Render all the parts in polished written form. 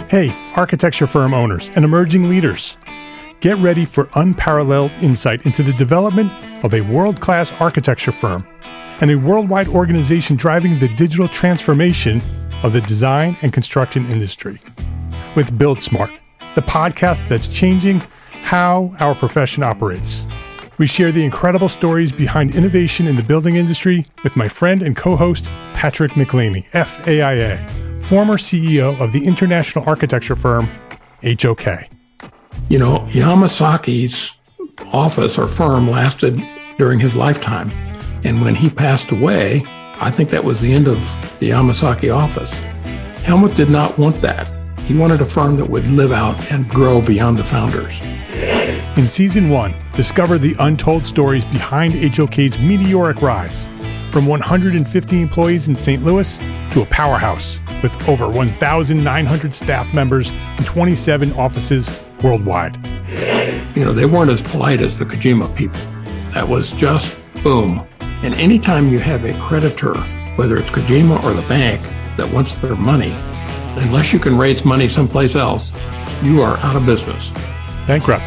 Hey, architecture firm owners and emerging leaders. Get ready for unparalleled insight into the development of a world-class architecture firm and a worldwide organization driving the digital transformation of the design and construction industry. With Build Smart, the podcast that's changing how our profession operates. We share the incredible stories behind innovation in the building industry with my friend and co-host, Patrick McLaney, FAIA, former CEO of the international architecture firm, HOK. You know, Yamasaki's office or firm lasted during his lifetime. And when he passed away, I think that was the end of the Yamasaki office. Helmut did not want that. He wanted a firm that would live out and grow beyond the founders. In Season 1, discover the untold stories behind HOK's meteoric rise, from 150 employees in St. Louis to a powerhouse with over 1,900 staff members and 27 offices worldwide. You know, they weren't as polite as the Kojima people. That was just boom. And anytime you have a creditor, whether it's Kojima or the bank, that wants their money, unless you can raise money someplace else, you are out of business. Bankrupt.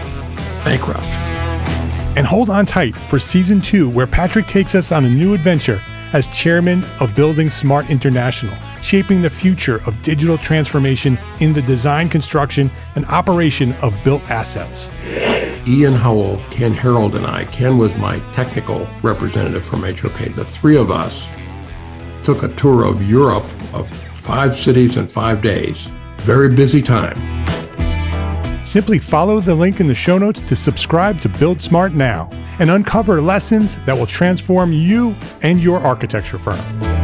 And hold on tight for Season 2, where Patrick takes us on a new adventure as chairman of Building Smart International, shaping the future of digital transformation in the design, construction, and operation of built assets. Ian Howell, Ken Harold, and I, Ken was my technical representative from HOK. The three of us took a tour of Europe of 5 cities in 5 days. Very busy time. Simply follow the link in the show notes to subscribe to Build Smart now and uncover lessons that will transform you and your architecture firm.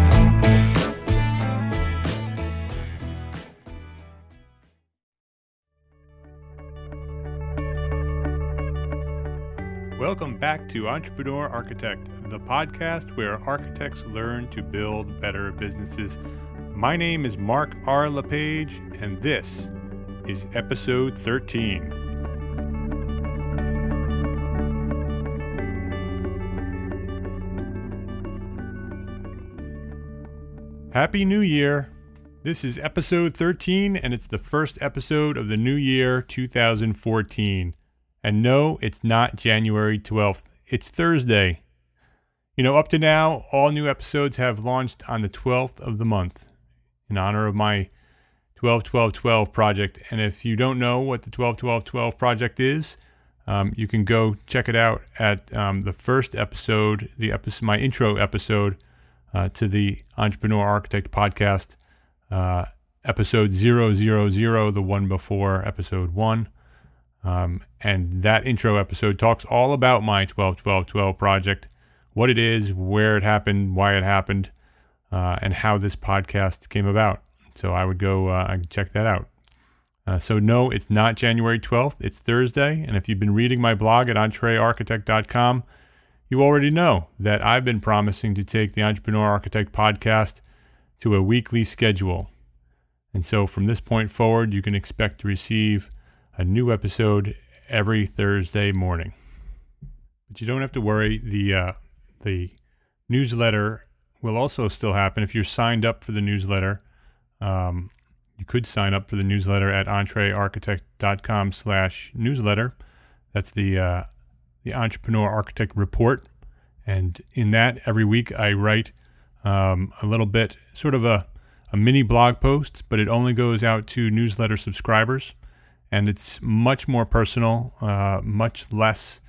Welcome back to Entrepreneur Architect, the podcast where architects learn to build better businesses. My name is Mark R. LePage, and this is episode 13. Happy New Year! This is episode 13, and it's the first episode of the new year, 2014. And no, it's not January 12th. It's Thursday. You know, up to now, all new episodes have launched on the 12th of the month in honor of my 12-12-12 project. And if you don't know what the 12-12-12 project is, you can go check it out at the first episode, my intro episode to the Entrepreneur Architect podcast, episode 000, the one before episode 1. And that intro episode talks all about my 12-12-12 project, what it is, where it happened, why it happened, and how this podcast came about. So I would go check that out. So no, it's not January 12th. It's Thursday. And if you've been reading my blog at entrearchitect.com, you already know that I've been promising to take the Entrepreneur Architect podcast to a weekly schedule. And so from this point forward, you can expect to receive a new episode every Thursday morning. But you don't have to worry. The newsletter will also still happen. If you're signed up for the newsletter, you could sign up for the newsletter at entrearchitect.com/newsletter. That's the Entrepreneur Architect Report. And in that, every week I write a little bit, sort of a mini blog post, but it only goes out to newsletter subscribers. And it's much more personal, much less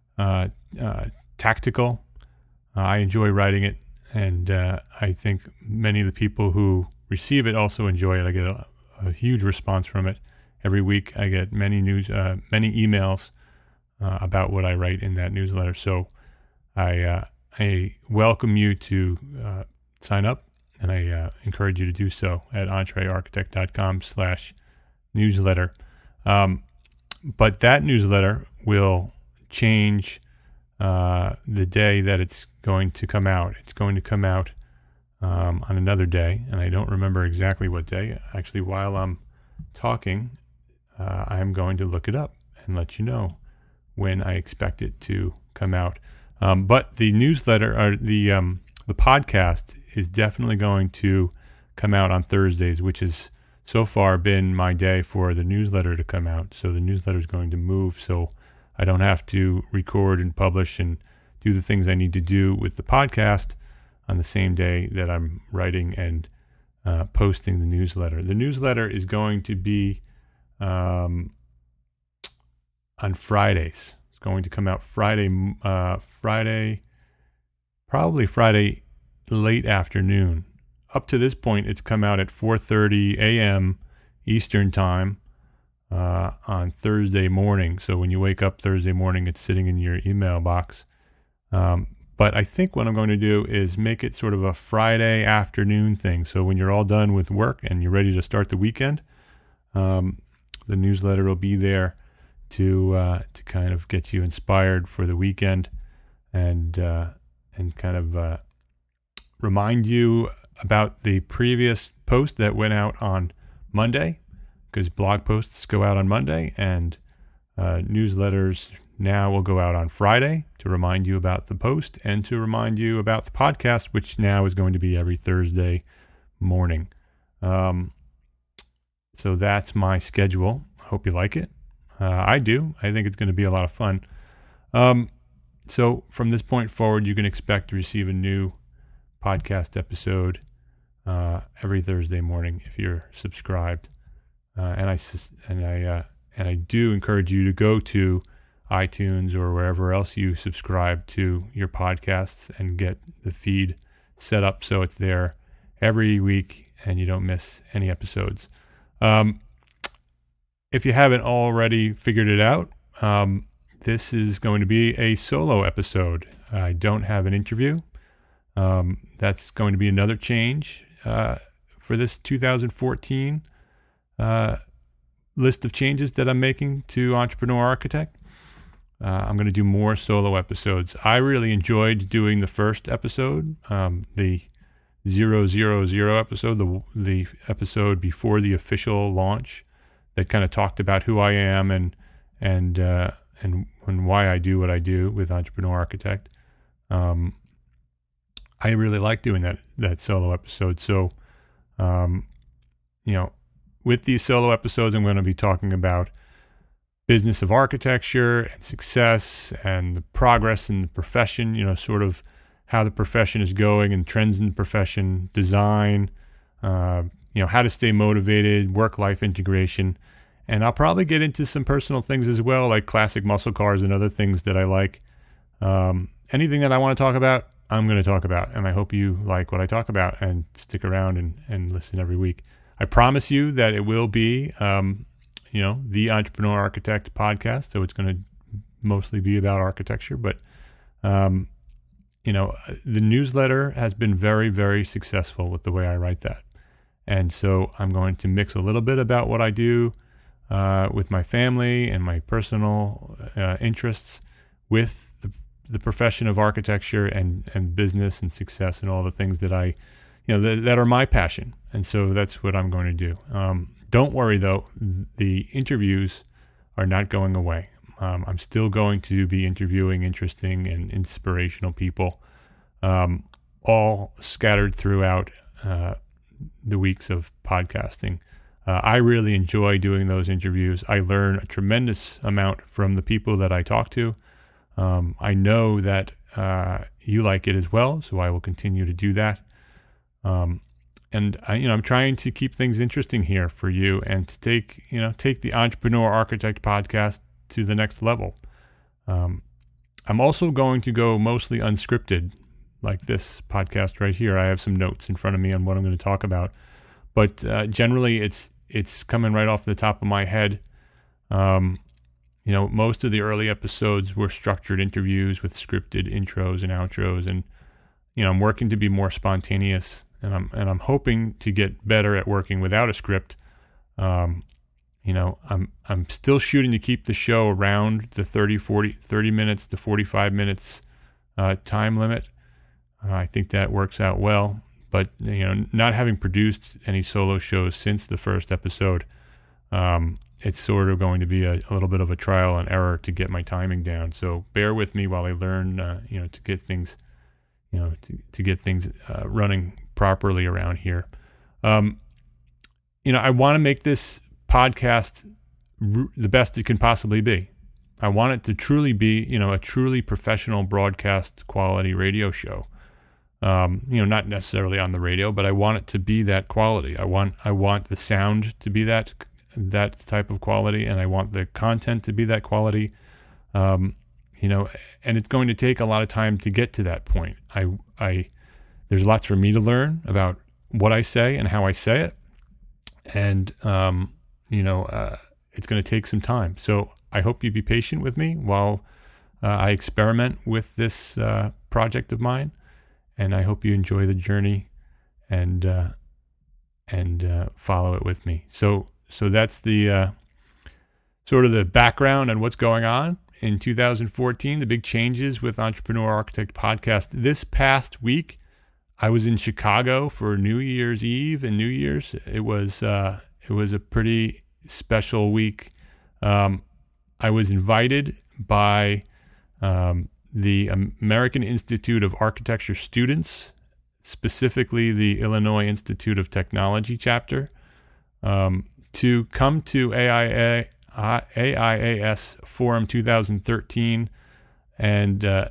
tactical. I enjoy writing it, and I think many of the people who receive it also enjoy it. I get a huge response from it. Every week I get many emails about what I write in that newsletter. So I welcome you to sign up, and I encourage you to do so at entrearchitect.com/newsletter. But that newsletter will change the day that it's going to come out. It's going to come out on another day, and I don't remember exactly what day. Actually, while I'm talking, I'm going to look it up and let you know when I expect it to come out. But the newsletter, or the podcast, is definitely going to come out on Thursdays, which is so far been my day for the newsletter to come out. So the newsletter is going to move so I don't have to record and publish and do the things I need to do with the podcast on the same day that I'm writing and posting the newsletter. The newsletter is going to be on Fridays. It's going to come out probably Friday late afternoon. Up to this point, it's come out at 4:30 a.m. Eastern Time on Thursday morning. So when you wake up Thursday morning, it's sitting in your email box. But I think what I'm going to do is make it sort of a Friday afternoon thing. So when you're all done with work and you're ready to start the weekend, the newsletter will be there to kind of get you inspired for the weekend and kind of remind you about the previous post that went out on Monday, because blog posts go out on Monday and newsletters now will go out on Friday to remind you about the post and to remind you about the podcast, which now is going to be every Thursday morning. So that's my schedule. Hope you like it. I do. I think it's going to be a lot of fun. So from this point forward, you can expect to receive a new podcast episode every Thursday morning if you're subscribed. And I do encourage you to go to iTunes or wherever else you subscribe to your podcasts and get the feed set up so it's there every week and you don't miss any episodes. If you haven't already figured it out, this is going to be a solo episode. I don't have an interview. That's going to be another change for this 2014 list of changes that I'm making to Entrepreneur Architect. I'm going to do more solo episodes. I really enjoyed doing the first episode, the 000 episode, the episode before the official launch that kind of talked about who I am and why I do what I do with Entrepreneur Architect. I really like doing that solo episode. So, with these solo episodes, I'm going to be talking about business of architecture and success and the progress in the profession, sort of how the profession is going and trends in the profession, design, how to stay motivated, work-life integration. And I'll probably get into some personal things as well, like classic muscle cars and other things that I like. Anything that I want to talk about, I'm going to talk about. And I hope you like what I talk about and stick around and listen every week. I promise you that it will be, the Entrepreneur Architect podcast. So it's going to mostly be about architecture. But, the newsletter has been very, very successful with the way I write that. And so I'm going to mix a little bit about what I do with my family and my personal interests with the profession of architecture and business and success and all the things that that are my passion. And so that's what I'm going to do. Don't worry, though. The interviews are not going away. I'm still going to be interviewing interesting and inspirational people, all scattered throughout the weeks of podcasting. I really enjoy doing those interviews. I learn a tremendous amount from the people that I talk to. I know that you like it as well, so I will continue to do that. And I'm trying to keep things interesting here for you and to take the Entrepreneur Architect podcast to the next level. I'm also going to go mostly unscripted, like this podcast right here. I have some notes in front of me on what I'm going to talk about, but generally it's coming right off the top of my head. Most of the early episodes were structured interviews with scripted intros and outros, and I'm working to be more spontaneous, and I'm hoping to get better at working without a script. I'm still shooting to keep the show around the 30 minutes to 45 minutes time limit. I think that works out well. But not having produced any solo shows since the first episode, it's sort of going to be a little bit of a trial and error to get my timing down. So bear with me while I learn, to get things, running properly around here. I want to make this podcast the best it can possibly be. I want it to truly be, a truly professional broadcast quality radio show. Not necessarily on the radio, but I want it to be that quality. I want the sound to be that type of quality, and I want the content to be that quality. And it's going to take a lot of time to get to that point. There's lots for me to learn about what I say and how I say it. And, it's going to take some time. So I hope you be patient with me while I experiment with this project of mine. And I hope you enjoy the journey and follow it with me. So that's the sort of the background on what's going on in 2014, the big changes with Entrepreneur Architect Podcast. This past week, I was in Chicago for New Year's Eve and New Year's. It was a pretty special week. I was invited by the American Institute of Architecture students, specifically the Illinois Institute of Technology chapter, to come to AIAS Forum 2013 and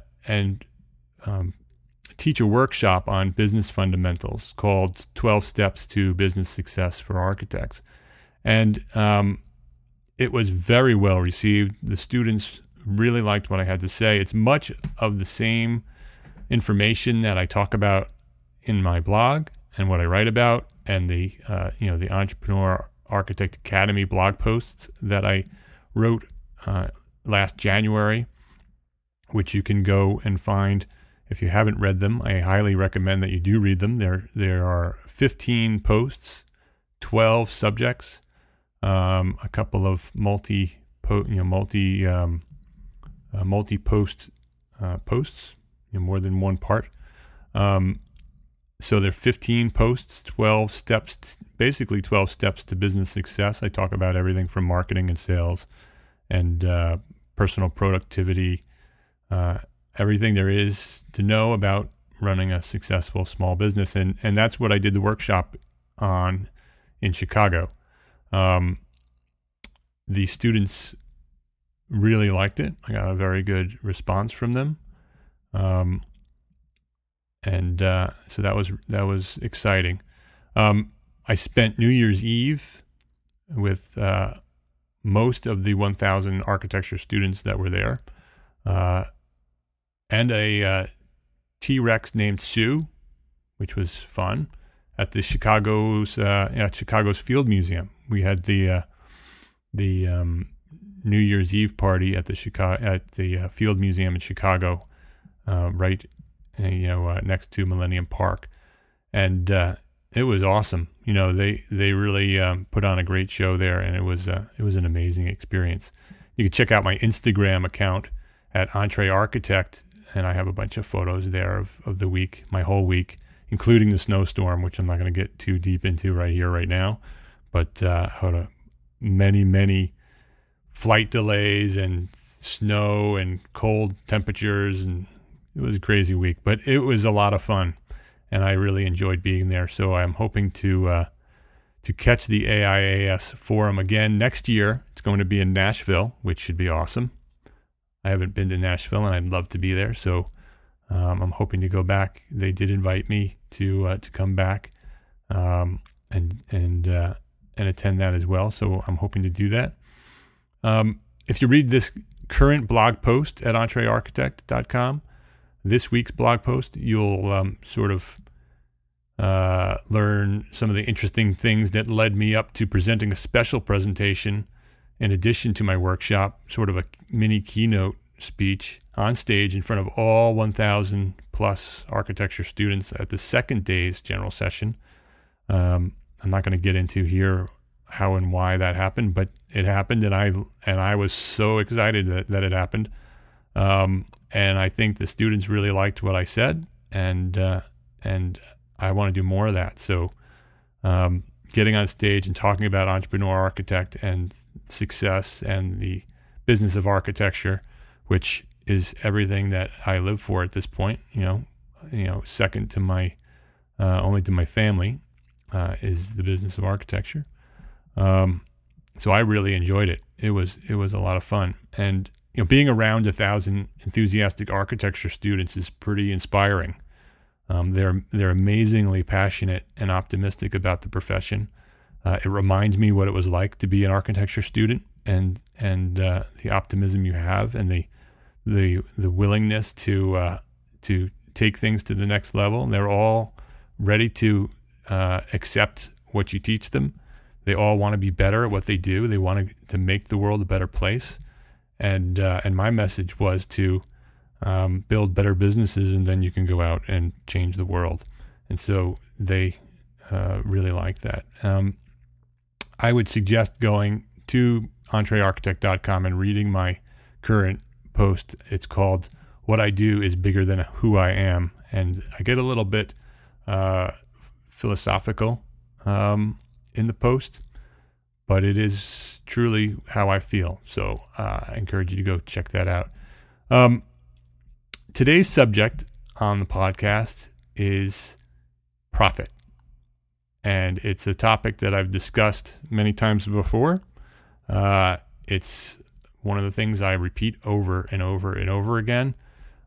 teach a workshop on business fundamentals called 12 Steps to Business Success for Architects. And it was very well received. The students really liked what I had to say. It's much of the same information that I talk about in my blog and what I write about, and the Entrepreneur Architect Academy blog posts that I wrote last January, which you can go and find. If you haven't read them, I highly recommend that you do read them. There are 15 posts, 12 subjects, a couple of multi-post posts, more than one part. So there are 15 posts, 12 steps, basically 12 steps to business success. I talk about everything from marketing and sales and personal productivity, everything there is to know about running a successful small business. And that's what I did the workshop on in Chicago. The students really liked it. I got a very good response from them. So that was exciting. I spent New Year's Eve with most of the 1,000 architecture students that were there, and a T-Rex named Sue, which was fun, at the Chicago's Field Museum. We had the New Year's Eve party at the Field Museum in Chicago, right, next to Millennium Park, and it was awesome. They really put on a great show there, and it was an amazing experience. You can check out my Instagram account at Entre Architect, and I have a bunch of photos there of the week, my whole week, including the snowstorm, which I'm not going to get too deep into right now, but many flight delays and snow and cold temperatures, and it was a crazy week, but it was a lot of fun, and I really enjoyed being there. So I'm hoping to catch the AIAS Forum again next year. It's going to be in Nashville, which should be awesome. I haven't been to Nashville, and I'd love to be there. So I'm hoping to go back. They did invite me to come back and attend that as well. So I'm hoping to do that. If you read this current blog post at entrearchitect.com, this week's blog post, you'll sort of learn some of the interesting things that led me up to presenting a special presentation in addition to my workshop, sort of a mini keynote speech on stage in front of all 1,000 plus architecture students at the second day's general session. I'm not going to get into here how and why that happened, but it happened, and I was so excited that it happened. And I think the students really liked what I said, and I want to do more of that. So getting on stage and talking about Entrepreneur Architect and success and the business of architecture, which is everything that I live for at this point, second to my only to my family, is the business of architecture. So I really enjoyed it. It was a lot of fun. And being around 1,000 enthusiastic architecture students is pretty inspiring. They're amazingly passionate and optimistic about the profession. It reminds me what it was like to be an architecture student, and the optimism you have, and the willingness to take things to the next level. And they're all ready to accept what you teach them. They all want to be better at what they do. They want to make the world a better place. And my message was to build better businesses, and then you can go out and change the world. And so they really like that. I would suggest going to entrearchitect.com and reading my current post. It's called "What I Do is Bigger Than Who I Am," and I get a little bit philosophical in the post, but it is truly how I feel. So I encourage you to go check that out. Today's subject on the podcast is profit. And it's a topic that I've discussed many times before. It's one of the things I repeat over and over and over again.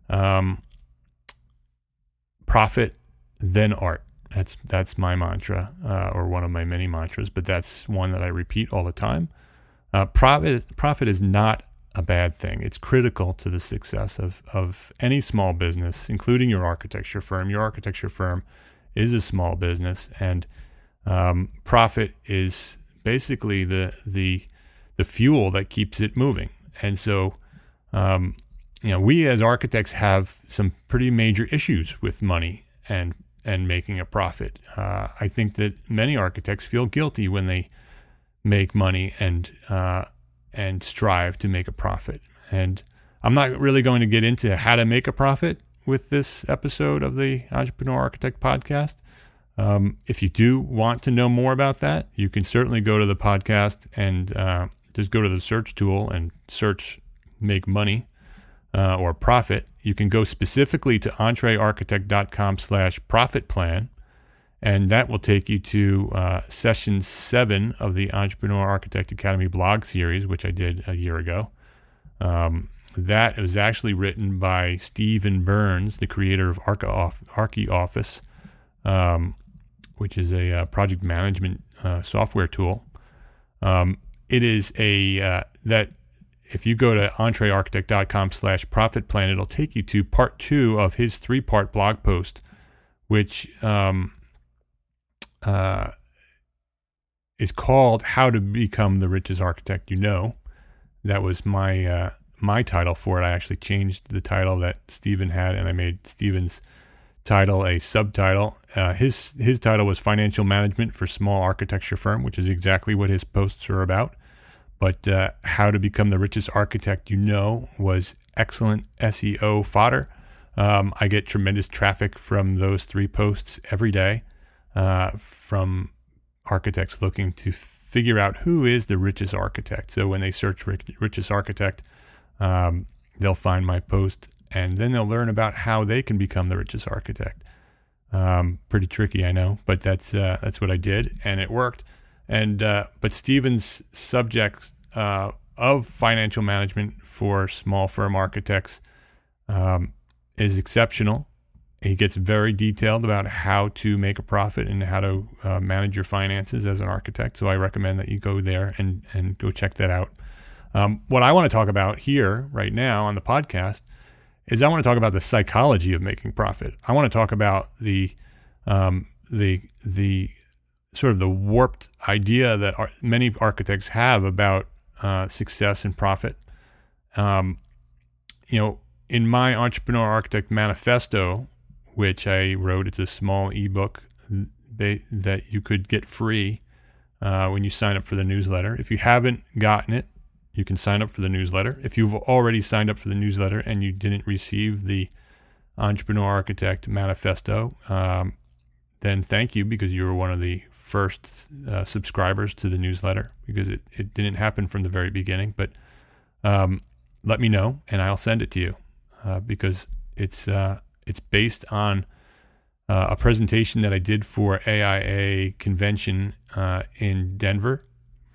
Profit, then art. That's my mantra, or one of my many mantras, but that's one that I repeat all the time. Profit is not a bad thing. It's critical to the success of any small business, including your architecture firm. Your architecture firm is a small business, and profit is basically the fuel that keeps it moving. And so, we as architects have some pretty major issues with money and making a profit. I think that many architects feel guilty when they make money and strive to make a profit. And I'm not really going to get into how to make a profit with this episode of the Entrepreneur Architect Podcast. If you do want to know more about that, you can certainly go to the podcast and just go to the search tool and search "make money" or "profit." You can go specifically to entrearchitect.com/profit plan, and that will take you to session 7 of the Entrepreneur Architect Academy blog series, which I did a year ago. That was actually written by Stephen Burns, the creator of ArchiOffice, which is a project management software tool. It is that if you go to entrearchitect.com/profit plan, it'll take you to part 2 of his 3-part blog post, which is called "How to Become the Richest Architect You Know." That was my title for it. I actually changed the title that Stephen had, and I made Stephen's title a subtitle. His title was "Financial Management for Small Architecture Firm," which is exactly what his posts are about. But "How to Become the Richest Architect You Know" was excellent SEO fodder. I get tremendous traffic from those 3 posts every day from architects looking to figure out who is the richest architect. So when they search richest architect, they'll find my post, and then they'll learn about how they can become the richest architect. Pretty tricky, I know, but that's what I did, and it worked. And but Stephen's subject of financial management for small firm architects is exceptional. He gets very detailed about how to make a profit and how to manage your finances as an architect. So I recommend that you go there and go check that out. What I want to talk about here right now on the podcast is I want to talk about the psychology of making profit. I want to talk about the sort of the warped idea that many architects have about success and profit. In my Entrepreneur Architect Manifesto, which I wrote, it's a small ebook that you could get free when you sign up for the newsletter. If you haven't gotten it, you can sign up for the newsletter. If you've already signed up for the newsletter and you didn't receive the Entrepreneur Architect Manifesto, then thank you, because you were one of the first subscribers to the newsletter, because it didn't happen from the very beginning. But let me know and I'll send it to you because it's based on a presentation that I did for AIA convention in Denver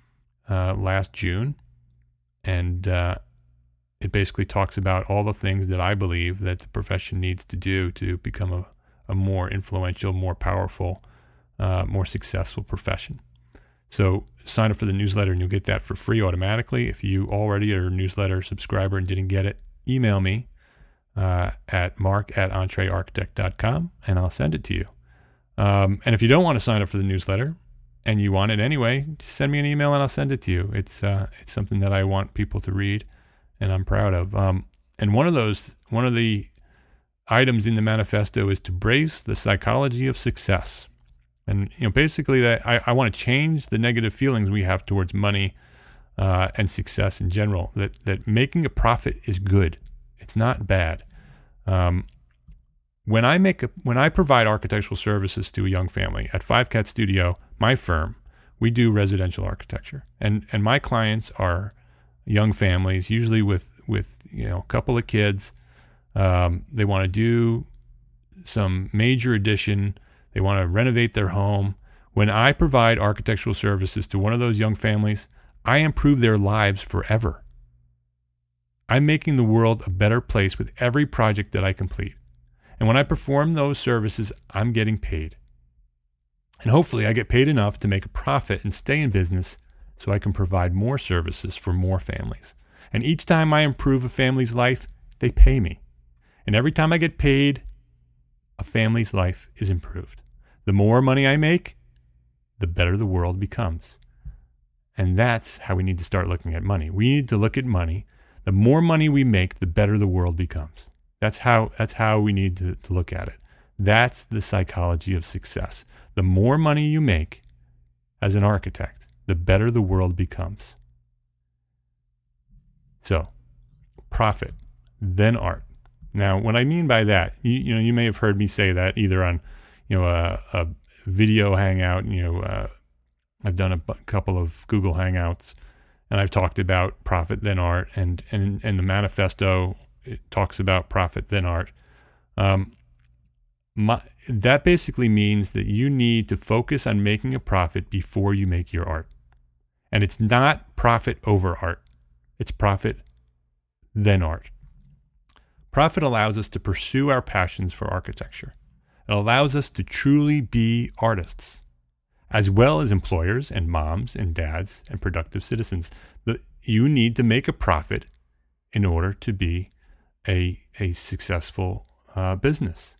last June, and it basically talks about all the things that I believe that the profession needs to do to become a more influential, more powerful, more successful profession. So sign up for the newsletter and you'll get that for free automatically. If you already are a newsletter subscriber and didn't get it, email me at mark@entrearchitect.com and I'll send it to you. And if you don't want to sign up for the newsletter and you want it anyway, just send me an email and I'll send it to you. It's something that I want people to read and I'm proud of. And one of the items in the manifesto is to brace the psychology of success. And basically that I want to change the negative feelings we have towards money and success in general. That making a profit is good. It's not bad. When I provide architectural services to a young family at 5Cat Studio, my firm, we do residential architecture, and my clients are young families, usually with a couple of kids. They want to do some major addition. They want to renovate their home. When I provide architectural services to one of those young families, I improve their lives forever. I'm making the world a better place with every project that I complete. And when I perform those services, I'm getting paid. And hopefully I get paid enough to make a profit and stay in business so I can provide more services for more families. And each time I improve a family's life, they pay me. And every time I get paid, a family's life is improved. The more money I make, the better the world becomes. And that's how we need to start looking at money. We need to look at money. The more money we make, the better the world becomes. That's how we need to look at it. That's the psychology of success. The more money you make as an architect, the better the world becomes. So, profit, then art. Now, what I mean by that, you may have heard me say that either on, a video hangout. I've done a couple of Google Hangouts, and I've talked about profit then art, and the manifesto it talks about profit then art. That basically means that you need to focus on making a profit before you make your art, and it's not profit over art. It's profit then art. Profit allows us to pursue our passions for architecture. It allows us to truly be artists, as well as employers and moms and dads and productive citizens. You need to make a profit in order to be a successful business.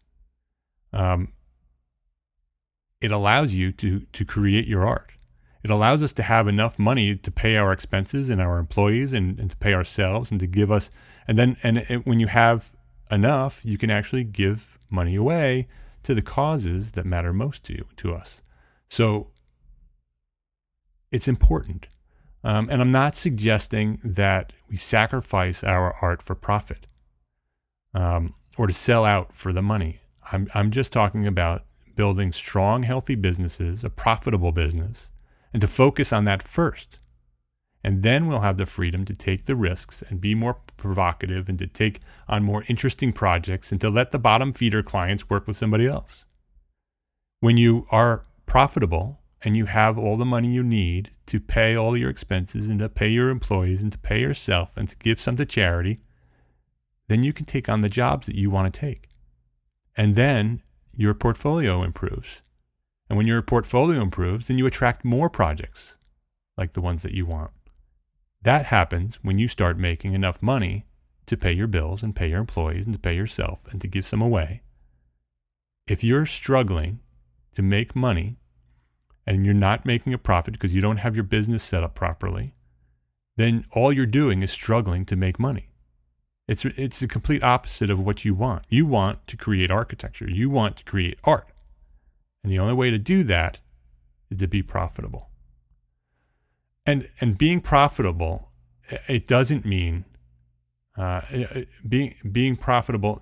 It allows you to create your art. It allows us to have enough money to pay our expenses and our employees and to pay ourselves and to give us. When you have enough, you can actually give money away to the causes that matter most to us. So it's important. And I'm not suggesting that we sacrifice our art for profit or to sell out for the money. I'm just talking about building strong, healthy businesses, a profitable business, and to focus on that first. And then we'll have the freedom to take the risks and be more provocative and to take on more interesting projects and to let the bottom feeder clients work with somebody else. When you are profitable and you have all the money you need to pay all your expenses and to pay your employees and to pay yourself and to give some to charity, then you can take on the jobs that you want to take. And then your portfolio improves. And when your portfolio improves, then you attract more projects like the ones that you want. That happens when you start making enough money to pay your bills and pay your employees and to pay yourself and to give some away. If you're struggling to make money and you're not making a profit because you don't have your business set up properly, then all you're doing is struggling to make money. It's the complete opposite of what you want. You want to create architecture. You want to create art. And the only way to do that is to be profitable. And being profitable, it doesn't mean being profitable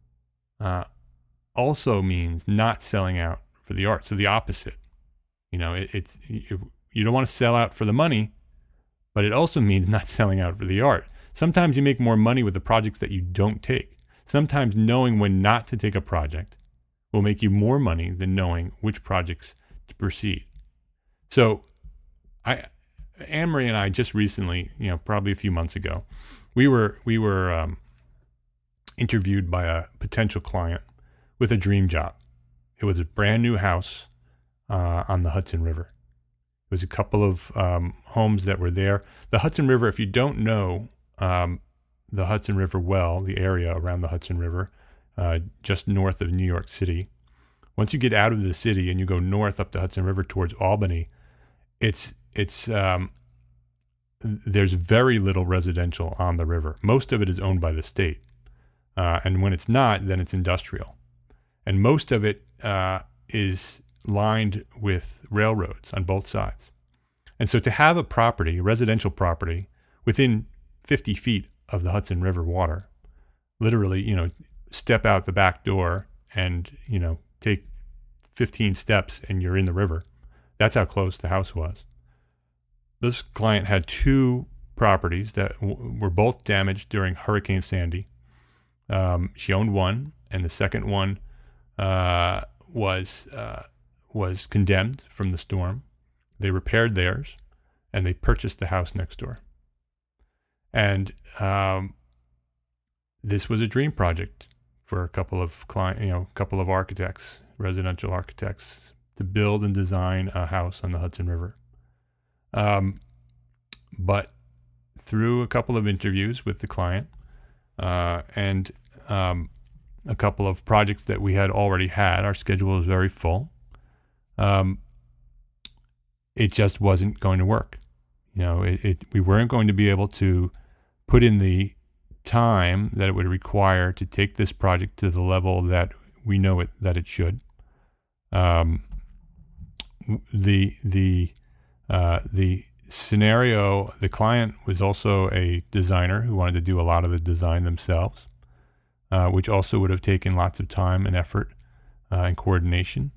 also means not selling out for the art. So the opposite, you don't want to sell out for the money, but it also means not selling out for the art. Sometimes you make more money with the projects that you don't take. Sometimes knowing when not to take a project will make you more money than knowing which projects to proceed. So Anne-Marie and I just recently, probably a few months ago, we were interviewed by a potential client with a dream job. It was a brand new house on the Hudson River. It was a couple of homes that were there. The Hudson River, if you don't know the Hudson River well, the area around the Hudson River, just north of New York City, once you get out of the city and you go north up the Hudson River towards Albany, it's there's very little residential on the river. Most of it is owned by the state. And when it's not, then it's industrial. And most of it is lined with railroads on both sides. And so to have a property, a residential property, within 50 feet of the Hudson River water, literally, step out the back door and, take 15 steps and you're in the river. That's how close the house was. This client had two properties that were both damaged during Hurricane Sandy. She owned one, and the second one was condemned from the storm. They repaired theirs, and they purchased the house next door. And this was a dream project for a couple of couple of architects, residential architects, to build and design a house on the Hudson River. But through a couple of interviews with the client and a couple of projects that we had already had, our schedule was very full. It just wasn't going to work. We weren't going to be able to put in the time that it would require to take this project to the level that we know that it should. The scenario, the client was also a designer who wanted to do a lot of the design themselves, which also would have taken lots of time and effort and coordination.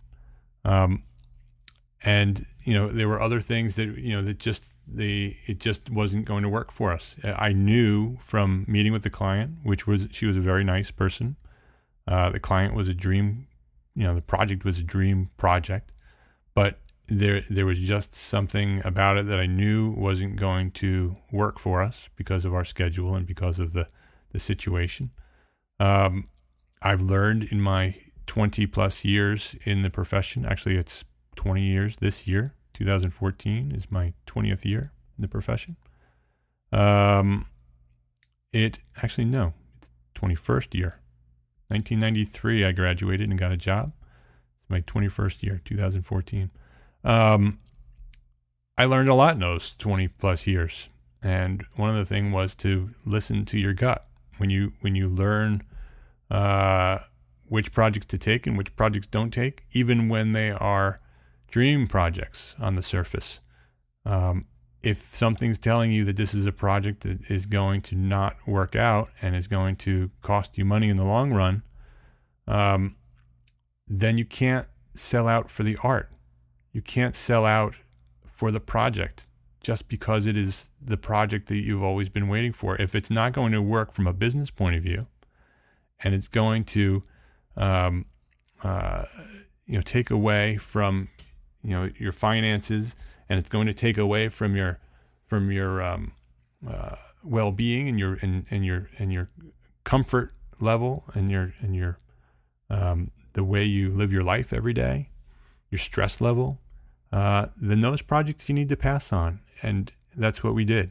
And there were other things that it just wasn't going to work for us. I knew from meeting with the client, she was a very nice person. The client was a dream, the project was a dream project, but there was just something about it that I knew wasn't going to work for us because of our schedule and because of the situation. I've learned in my 20 plus years in the profession, actually it's 20 years this year, 2014 is my 20th year in the profession. It's 21st year. 1993 I graduated and got a job. It's my 21st year, 2014. I learned a lot in those 20 plus years. And one of the things was to listen to your gut. When you learn which projects to take and which projects don't take, even when they are dream projects on the surface. If something's telling you that this is a project that is going to not work out and is going to cost you money in the long run, then you can't sell out for the art. You can't sell out for the project just because it is the project that you've always been waiting for. If it's not going to work from a business point of view, and it's going to take away from your finances, and it's going to take away from your well-being and your comfort level and your the way you live your life every day, your stress level, then those projects you need to pass on. And that's what we did.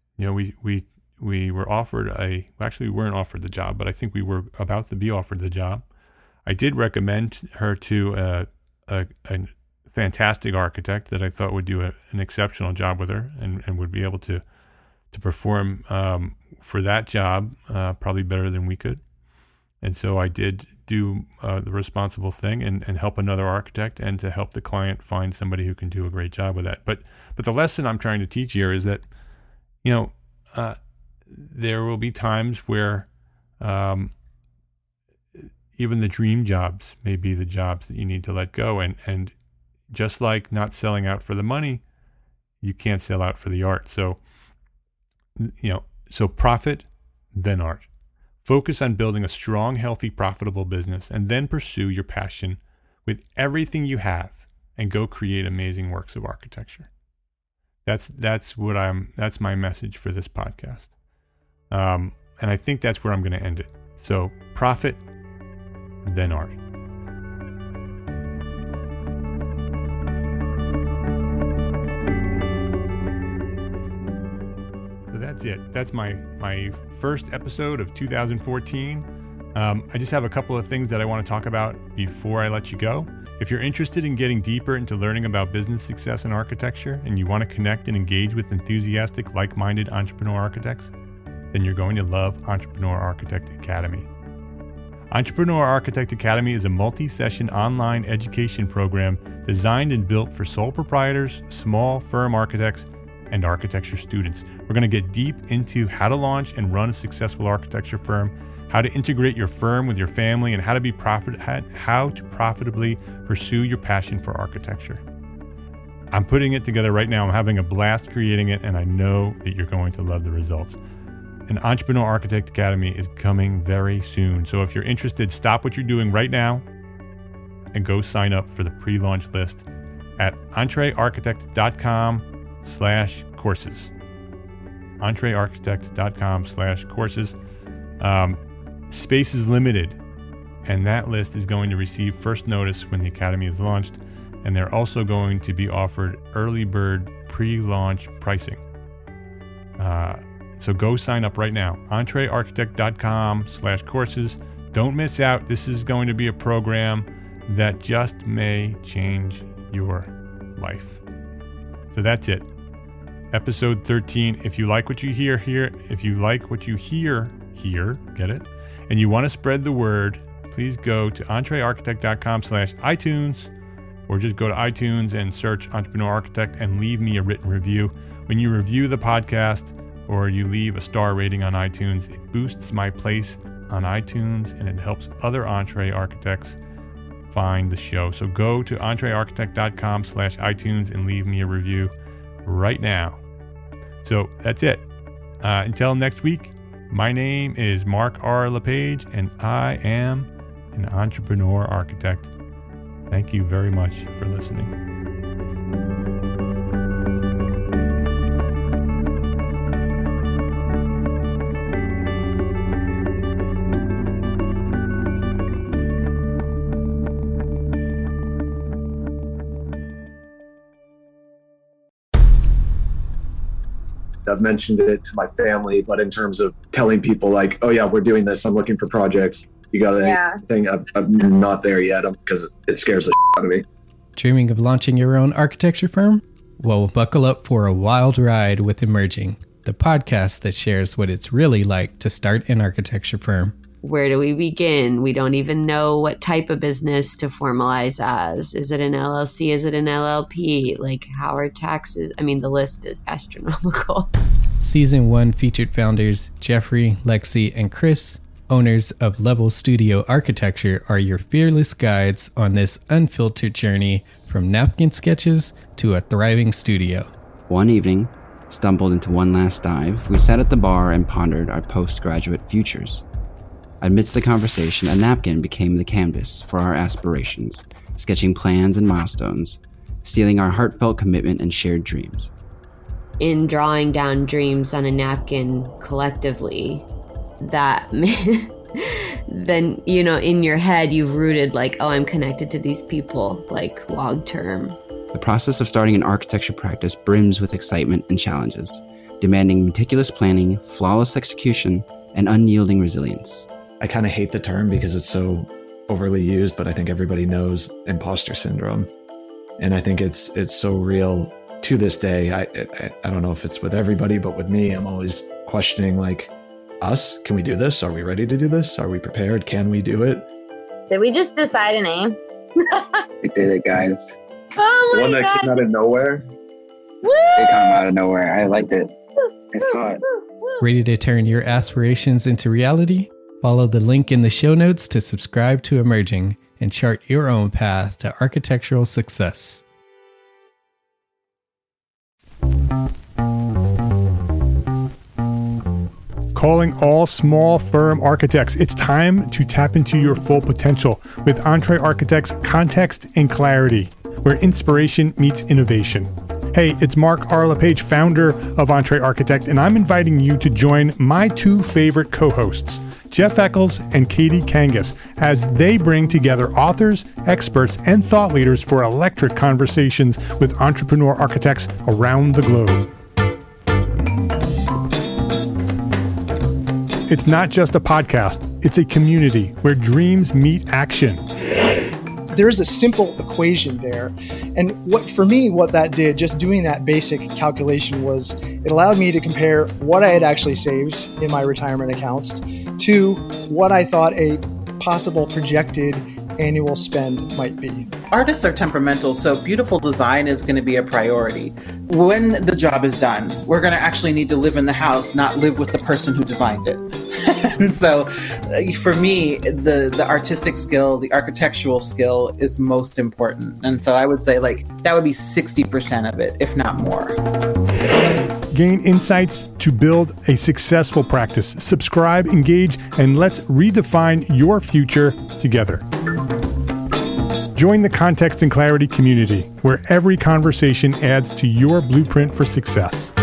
We were offered we weren't offered the job, but I think we were about to be offered the job. I did recommend her to a fantastic architect that I thought would do an exceptional job with her and would be able to perform for that job probably better than we could. And so I did do the responsible thing and help another architect and to help the client find somebody who can do a great job with that. But the lesson I'm trying to teach here is that, there will be times where even the dream jobs may be the jobs that you need to let go. And just like not selling out for the money, you can't sell out for the art. So profit, then art. Focus on building a strong, healthy, profitable business, and then pursue your passion with everything you have and go create amazing works of architecture. That's my message for this podcast. And I think that's where I'm going to end it. So profit, then art. So that's it. That's my first episode of 2014. I just have a couple of things that I want to talk about before I let you go. If you're interested in getting deeper into learning about business success in architecture and you want to connect and engage with enthusiastic, like-minded entrepreneur architects, then you're going to love Entrepreneur Architect Academy. Entrepreneur Architect Academy is a multi-session online education program designed and built for sole proprietors, small firm architects, and architecture students. We're going to get deep into how to launch and run a successful architecture firm, how to integrate your firm with your family, and how to profitably pursue your passion for architecture. I'm putting it together right now. I'm having a blast creating it, and I know that you're going to love the results. An Entrepreneur Architect Academy is coming very soon. So if you're interested, stop what you're doing right now and go sign up for the pre-launch list at entrearchitect.com/courses. entrearchitect.com/courses. Space is limited, and that list is going to receive first notice when the Academy is launched, and they're also going to be offered early bird pre-launch pricing. So go sign up right now, entrearchitect.com/courses. Don't miss out. This is going to be a program that just may change your life. So that's it. Episode 13. If you like what you hear here, get it? And you want to spread the word, please go to entrearchitect.com/iTunes, or just go to iTunes and search Entrepreneur Architect and leave me a written review. When you review the podcast or you leave a star rating on iTunes, it boosts my place on iTunes and it helps other Entre Architects find the show. So go to entrearchitect.com/iTunes and leave me a review right now. So that's it. Until next week, my name is Mark R. LePage, and I am an Entrepreneur Architect. Thank you very much for listening. I've mentioned it to my family, but in terms of telling people like, oh yeah, we're doing this, I'm looking for projects, you got anything? I'm not there yet because it scares the out of me. Dreaming of launching your own architecture firm? Well, buckle up for a wild ride with Emerging, the podcast that shares what it's really like to start an architecture firm. Where do we begin? We don't even know what type of business to formalize as. Is it an LLC? Is it an LLP? Like, how are taxes? I mean, the list is astronomical. Season 1 featured founders Jeffrey, Lexi, and Chris, owners of Level Studio Architecture, are your fearless guides on this unfiltered journey from napkin sketches to a thriving studio. One evening, stumbled into one last dive, we sat at the bar and pondered our postgraduate futures. Amidst the conversation, a napkin became the canvas for our aspirations, sketching plans and milestones, sealing our heartfelt commitment and shared dreams. In drawing down dreams on a napkin collectively, that then, you know, in your head, you've rooted like, oh, I'm connected to these people, like long term. The process of starting an architecture practice brims with excitement and challenges, demanding meticulous planning, flawless execution, and unyielding resilience. I kind of hate the term because it's so overly used, but I think everybody knows imposter syndrome. And I think it's so real to this day. I don't know if it's with everybody, but with me, I'm always questioning like, us, can we do this? Are we ready to do this? Are we prepared? Can we do it? Did we just decide a name? We did it, guys. Oh my One that God. came out of nowhere. Woo! It came out of nowhere. I liked it. I saw it. Ready to turn your aspirations into reality? Follow the link in the show notes to subscribe to Emerging and chart your own path to architectural success. Calling all small firm architects. It's time to tap into your full potential with Entre Architects Context and Clarity, where inspiration meets innovation. Hey, it's Mark R. LePage, founder of Entree Architect, and I'm inviting you to join my two favorite co-hosts, Jeff Eccles and Katie Kangas, as they bring together authors, experts, and thought leaders for electric conversations with entrepreneur architects around the globe. It's not just a podcast, it's a community where dreams meet action. There's a simple equation there. And what that did, just doing that basic calculation, was it allowed me to compare what I had actually saved in my retirement accounts to what I thought a possible projected annual spend might be. Artists are temperamental, so beautiful design is going to be a priority. When the job is done, we're going to actually need to live in the house, not live with the person who designed it. And so for me, the artistic skill, the architectural skill is most important. And so I would say that would be 60% of it, if not more. Gain insights to build a successful practice. Subscribe, engage, and let's redefine your future together. Join the Context and Clarity community, where every conversation adds to your blueprint for success.